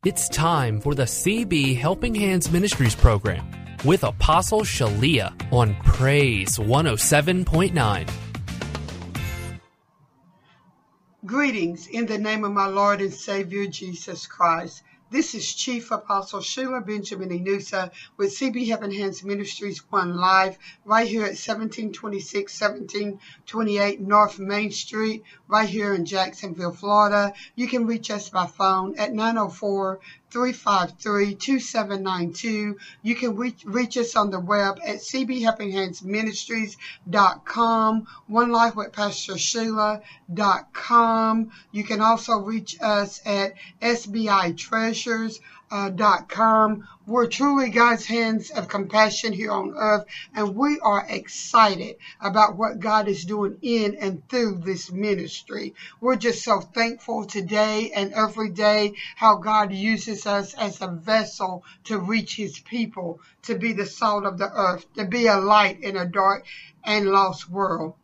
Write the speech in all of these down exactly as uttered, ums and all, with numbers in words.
It's time for the C B Helping Hands Ministries program with Apostle Shalia on Praise one oh seven point nine. Greetings in the name of my Lord and Savior Jesus Christ. This is Chief Apostle Sheila Benjamin Enusa with C B Helping Hands Ministries One Live right here at seventeen twenty-six, seventeen twenty-eight North Main Street, right here in Jacksonville, Florida. You can reach us by phone at nine oh four, three five three, two seven nine two. You can reach, reach us on the web at c b helping hands ministries dot com, one life with pastor sheila dot com. You can also reach us at s b i treasures dot com. We're truly God's hands of compassion here on earth, and we are excited about what God is doing in and through this ministry. We're just so thankful today and every day how God uses us as a vessel to reach his people, to be the salt of the earth, to be a light in a dark and lost world.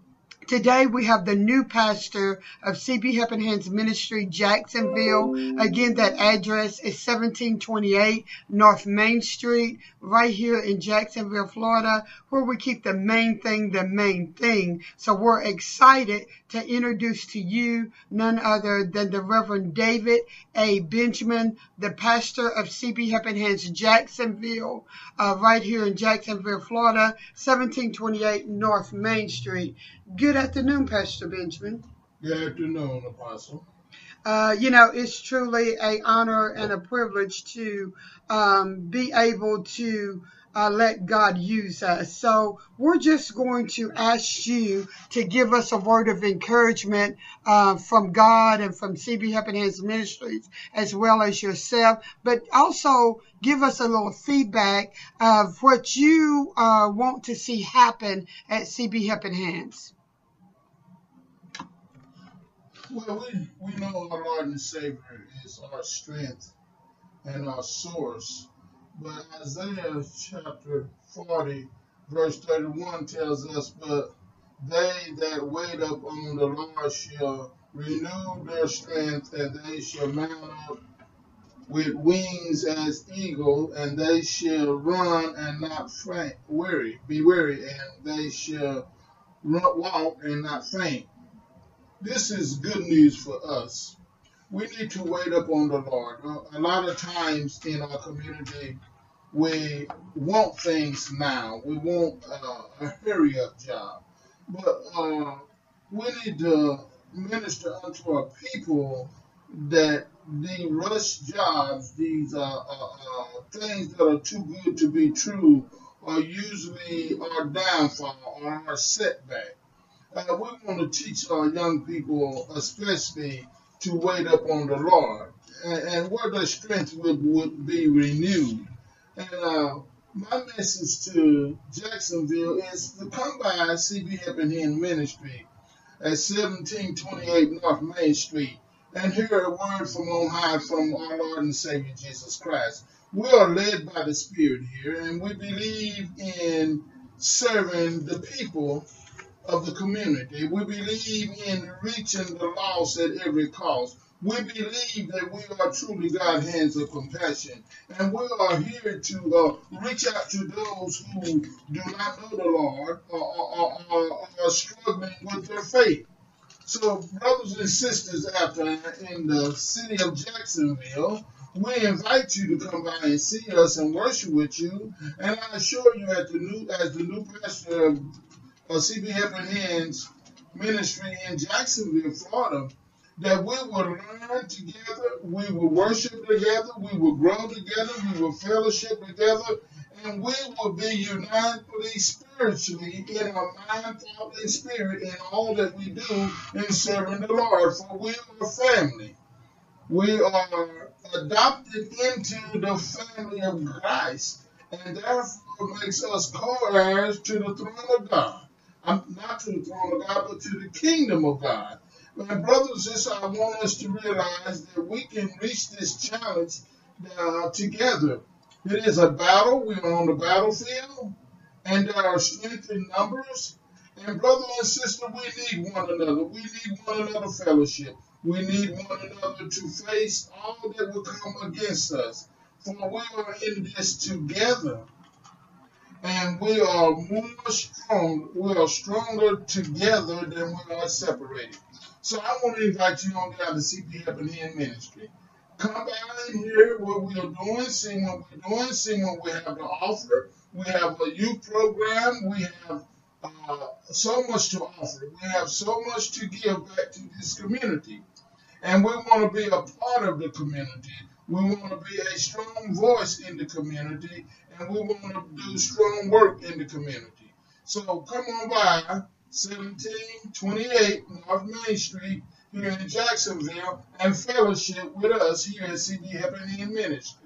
Today we have the new pastor of C B Helping Hands Ministry, Jacksonville. Again, that address is seventeen twenty-eight North Main Street, right here in Jacksonville, Florida, where we keep the main thing the main thing. So we're excited to introduce to you none other than the Reverend David A. Benjamin, the pastor of C B Helping Hands Jacksonville, uh, right here in Jacksonville, Florida, seventeen twenty-eight North Main Street. Good afternoon, Pastor Benjamin. Good afternoon, Apostle. Uh, you know, it's truly an honor and a privilege to um, be able to uh, let God use us. So we're just going to ask you to give us a word of encouragement uh, from God and from C B Helping Hands Ministries, as well as yourself, but also give us a little feedback of what you uh, want to see happen at C B Helping Hands. Well, we, we know our Lord and Savior is our strength and our source. But Isaiah chapter forty, verse thirty-one tells us, but they that wait up on the Lord shall renew their strength, and they shall mount up with wings as eagle, and they shall run and not faint, weary, be weary, and they shall run, walk and not faint. This is good news for us. We need to wait up on the Lord. A lot of times in our community, we want things now. We want uh, a hurry-up job. But uh, we need to minister unto our people that the rush jobs, these uh, uh, uh, things that are too good to be true, are usually our downfall or our setback. Uh, we want to teach our young people, especially, to wait up on the Lord, and, and where their strength would, would be renewed. And uh, my message to Jacksonville is to come by C B Helping Hands Ministry at seventeen twenty-eight North Main Street and hear a word from on high from our Lord and Savior Jesus Christ. We are led by the Spirit here, and we believe in serving the people of the community. We believe in reaching the lost at every cost. We believe that we are truly God's hands of compassion, and we are here to uh, reach out to those who do not know the Lord or, or, or, or are struggling with their faith. So, brothers and sisters out there in the city of Jacksonville, we invite you to come by and see us and worship with you. And I assure you, at the new, as the new pastor of Uh, C B Helping Hands Ministry in Jacksonville, Florida, that we will learn together, we will worship together, we will grow together, we will fellowship together, and we will be unitedly spiritually in our mind, thought, and spirit in all that we do in serving the Lord. For we are family. We are adopted into the family of Christ, and therefore makes us co-heirs to the throne of God. I'm not to the throne of God, but to the kingdom of God. My brothers and sisters, I want us to realize that we can reach this challenge uh, together. It is a battle. We're on the battlefield, and there are strength in numbers. And brothers and sisters, we need one another. We need one another fellowship. We need one another to face all that will come against us. For we are in this together, and we are more strong. We are stronger together than we are separated. So I want to invite you on down to C B Helping Hand Ministry. Come by and hear what we are doing, see what we're doing, see what we have to offer. We have a youth program. We have uh, so much to offer. We have so much to give back to this community. And we want to be a part of the community. We want to be a strong voice in the community. And we want to do strong work in the community. So come on by seventeen twenty-eight North Main Street here in Jacksonville and fellowship with us here at C B Helping Hand Ministry.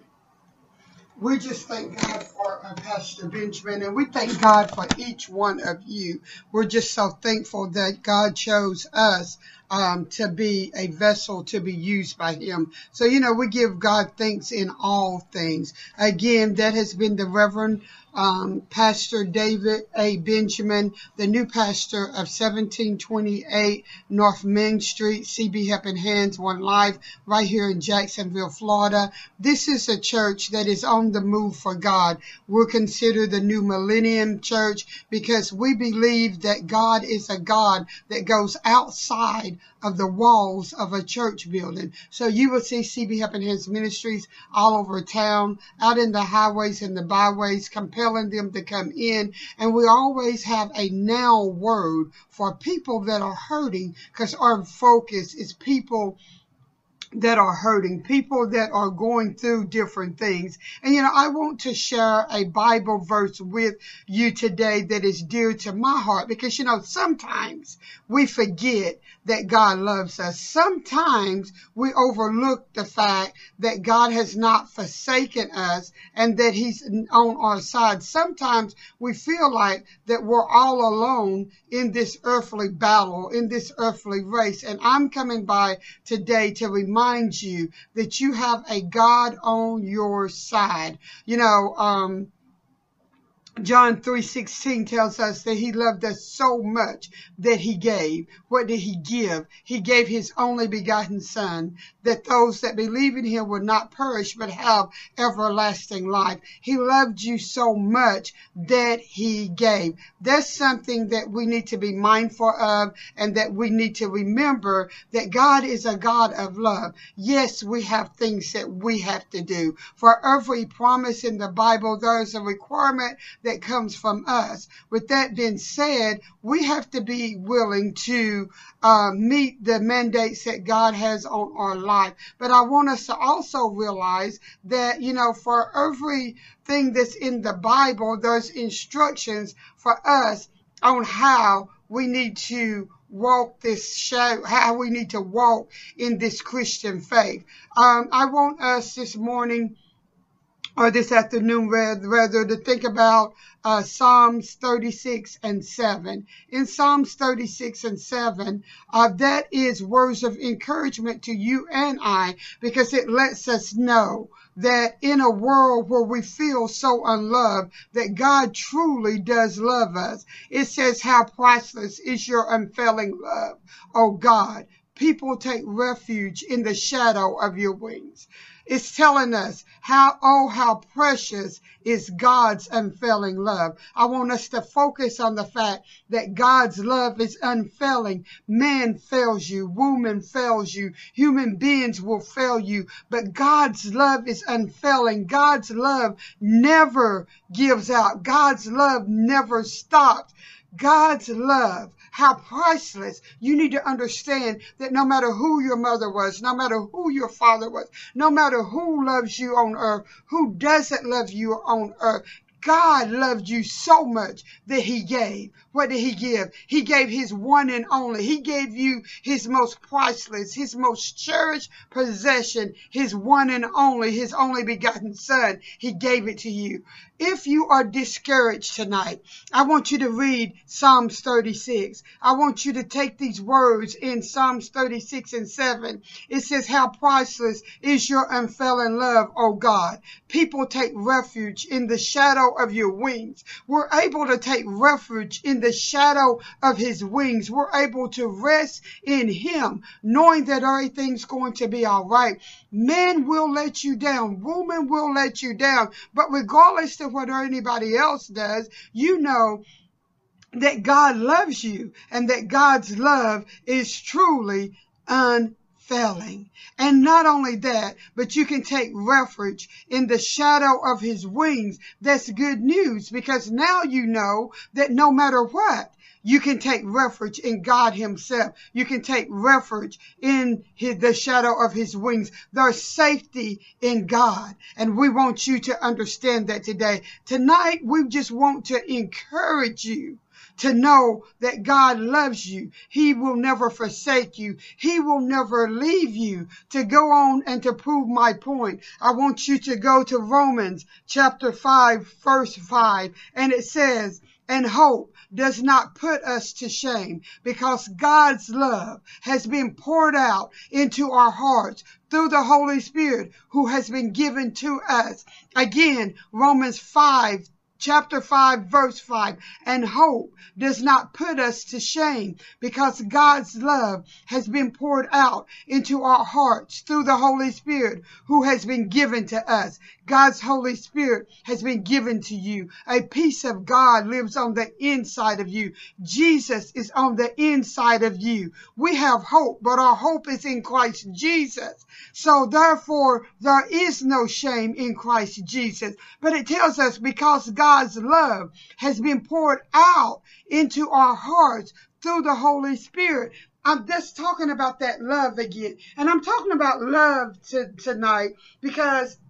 We just thank God for uh, Pastor Benjamin, and we thank God for each one of you. We're just so thankful that God chose us um, to be a vessel to be used by him. So, you know, we give God thanks in all things. Again, that has been the Reverend um, Pastor David A. Benjamin, the new pastor of seventeen twenty-eight North Main Street, C B Helping Hands One Life, right here in Jacksonville, Florida. This is a church that is on the move for God. We're considered the new millennium church because we believe that God is a God that goes outside of the walls of a church building. So you will see C B Helping Hands Ministries all over town, out in the highways and the byways, compelling them to come in. And we always have a now word for people that are hurting, because our focus is people that are hurting, people that are going through different things. And, you know, I want to share a Bible verse with you today that is dear to my heart, because, you know, sometimes we forget that God loves us. Sometimes we overlook the fact that God has not forsaken us and that he's on our side. Sometimes we feel like that we're all alone in this earthly battle, in this earthly race. And I'm coming by today to remind you that you have a God on your side. You know, um, John three sixteen tells us that he loved us so much that he gave. What did he give? He gave his only begotten son, that those that believe in him would not perish but have everlasting life. He loved you so much that he gave. That's something that we need to be mindful of, and that we need to remember that God is a God of love. Yes, we have things that we have to do. For every promise in the Bible, there is a requirement that that comes from us. With that being said, we have to be willing to uh, meet the mandates that God has on our life. But I want us to also realize that, you know, for everything that's in the Bible, there's instructions for us on how we need to walk this show, how we need to walk in this Christian faith. Um, I want us this morning or this afternoon rather to think about uh, Psalms thirty-six and seven. In Psalms thirty-six and seven, uh, that is words of encouragement to you and I, because it lets us know that in a world where we feel so unloved, that God truly does love us. It says, how priceless is your unfailing love, O God. People take refuge in the shadow of your wings. It's telling us how, oh, how precious is God's unfailing love. I want us to focus on the fact that God's love is unfailing. Man fails you. Woman fails you. Human beings will fail you. But God's love is unfailing. God's love never gives out. God's love never stops. God's love, how priceless. You need to understand that no matter who your mother was, no matter who your father was, no matter who loves you on earth, who doesn't love you on earth, God loved you so much that he gave. What did he give? He gave his one and only. He gave you his most priceless, his most cherished possession, his one and only, his only begotten son. He gave it to you. If you are discouraged tonight, I want you to read Psalms thirty-six. I want you to take these words in Psalms thirty-six and seven. It says, how priceless is your unfailing love, O God. People take refuge in the shadow shadow of your wings. We're able to take refuge in the shadow of his wings. We're able to rest in him, knowing that everything's going to be all right. Men will let you down. Women will let you down. But regardless of what anybody else does, you know that God loves you and that God's love is truly unfailing. And not only that, but you can take refuge in the shadow of his wings. That's good news, because now you know that no matter what, you can take refuge in God himself. You can take refuge in his, the shadow of his wings. There's safety in God. And we want you to understand that today. Tonight, we just want to encourage you to know that God loves you. He will never forsake you. He will never leave you. To go on and to prove my point, I want you to go to Romans chapter five, verse five, and it says, and hope does not put us to shame, because God's love has been poured out into our hearts through the Holy Spirit who has been given to us. Again, Romans five, chapter five, verse five, and hope does not put us to shame, because God's love has been poured out into our hearts through the Holy Spirit who has been given to us. God's Holy Spirit has been given to you. A peace of God lives on the inside of you. Jesus is on the inside of you. We have hope, but our hope is in Christ Jesus. So therefore, there is no shame in Christ Jesus. But it tells us because God's love has been poured out into our hearts through the Holy Spirit. I'm just talking about that love again. And I'm talking about love to, tonight because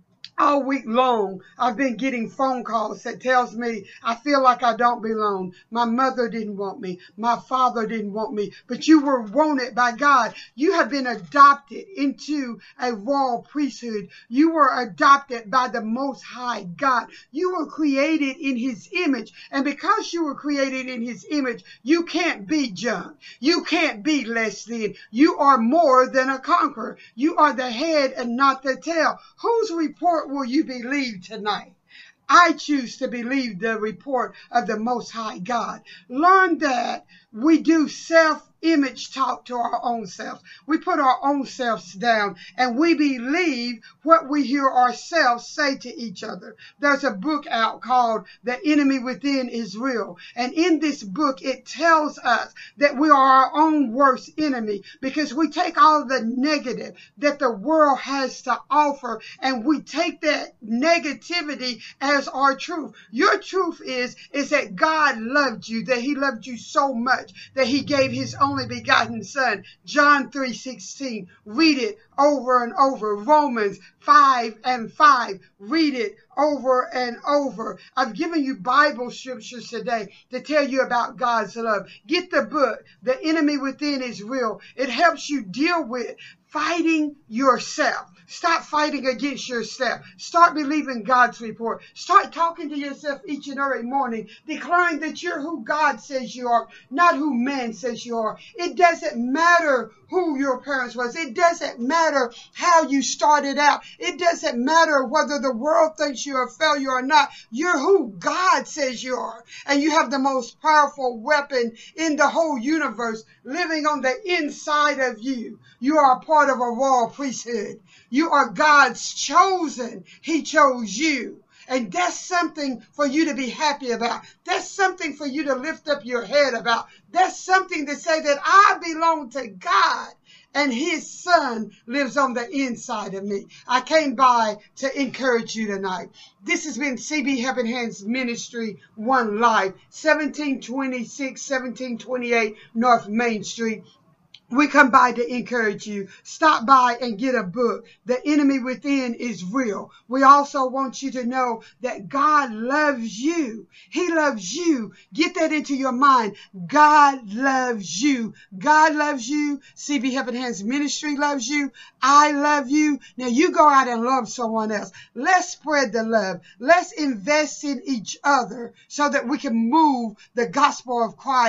all week long, I've been getting phone calls that tells me I feel like I don't belong. My mother didn't want me. My father didn't want me. But you were wanted by God. You have been adopted into a royal priesthood. You were adopted by the Most High God. You were created in his image. And because you were created in his image, you can't be junk. You can't be less than. You are more than a conqueror. You are the head and not the tail. Whose report will you believe tonight? I choose to believe the report of the Most High God. Learn that we do self-image talk to our own selves. We put our own selves down and we believe what we hear ourselves say to each other. There's a book out called The Enemy Within is Real. And in this book, it tells us that we are our own worst enemy because we take all the negative that the world has to offer and we take that negativity as our truth. Your truth is, is that God loved you, that he loved you so much that he gave his only begotten son. John three sixteen. Read it over and over. Romans five and five. Read it over and over. I've given you Bible scriptures today to tell you about God's love. Get the book, The Enemy Within is Real. It helps you deal with fighting yourself. Stop fighting against yourself. Start believing God's report. Start talking to yourself each and every morning, declaring that you're who God says you are, not who man says you are. It doesn't matter who your parents was. It doesn't matter how you started out. It doesn't matter whether the world thinks you're a failure or not. You're who God says you are. And you have the most powerful weapon in the whole universe living on the inside of you. You are a part of a royal priesthood. You are God's chosen. He chose you. And that's something for you to be happy about. That's something for you to lift up your head about. That's something to say that I belong to God and his son lives on the inside of me. I came by to encourage you tonight. This has been C B Helping Hands Ministry One Life, seventeen twenty-six, seventeen twenty-eight North Main Street. We come by to encourage you. Stop by and get a book. The Enemy Within is Real. We also want you to know that God loves you. He loves you. Get that into your mind. God loves you. God loves you. C B Helping Hands Ministry loves you. I love you. Now you go out and love someone else. Let's spread the love. Let's invest in each other so that we can move the gospel of Christ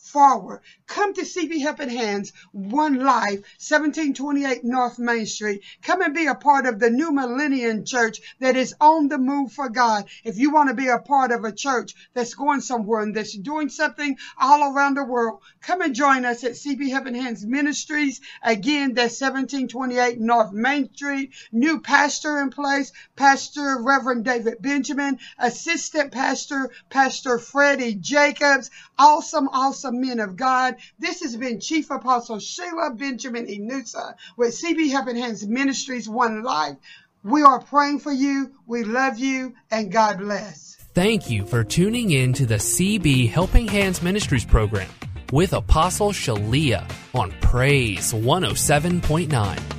forward. Come to C B Helping Hands One Life, seventeen twenty-eight North Main Street. Come and be a part of the New Millennium Church that is on the move for God. If you want to be a part of a church that's going somewhere and that's doing something all around the world, come and join us at C B Helping Hands Ministries. Again, that's seventeen twenty-eight North Main Street. New pastor in place, Pastor Reverend David Benjamin, Assistant Pastor, Pastor Freddie Jacobs. Awesome, awesome men of God. This has been Chief Apostle Sheila Benjamin Inusa with C B Helping Hands Ministries One Life. We are praying for you. We love you, and God bless. Thank you for tuning in to the C B Helping Hands Ministries program with Apostle Sheila on Praise one oh seven point nine.